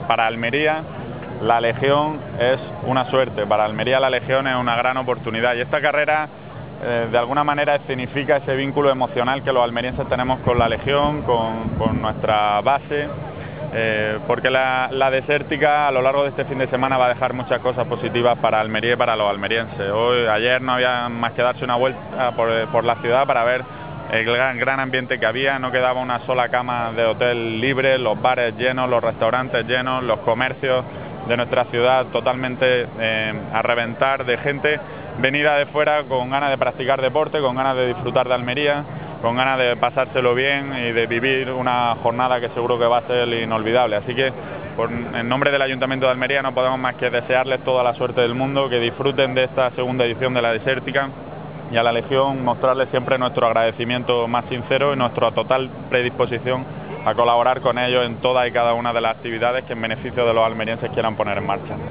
para Almería la Legión es una suerte, para Almería la Legión es una gran oportunidad, y esta carrera de alguna manera escenifica ese vínculo emocional que los almerienses tenemos con la Legión, con nuestra base, porque la desértica a lo largo de este fin de semana va a dejar muchas cosas positivas para Almería y para los almerienses. Ayer no había más que darse una vuelta por la ciudad para ver el gran ambiente que había. No quedaba una sola cama de hotel libre, los bares llenos, los restaurantes llenos, los comercios de nuestra ciudad totalmente a reventar de gente venida de fuera con ganas de practicar deporte, con ganas de disfrutar de Almería, con ganas de pasárselo bien y de vivir una jornada que seguro que va a ser inolvidable. Así que en nombre del Ayuntamiento de Almería no podemos más que desearles toda la suerte del mundo, que disfruten de esta segunda edición de la Desértica, y a la Legión mostrarles siempre nuestro agradecimiento más sincero y nuestra total predisposición a colaborar con ellos en todas y cada una de las actividades que en beneficio de los almerienses quieran poner en marcha.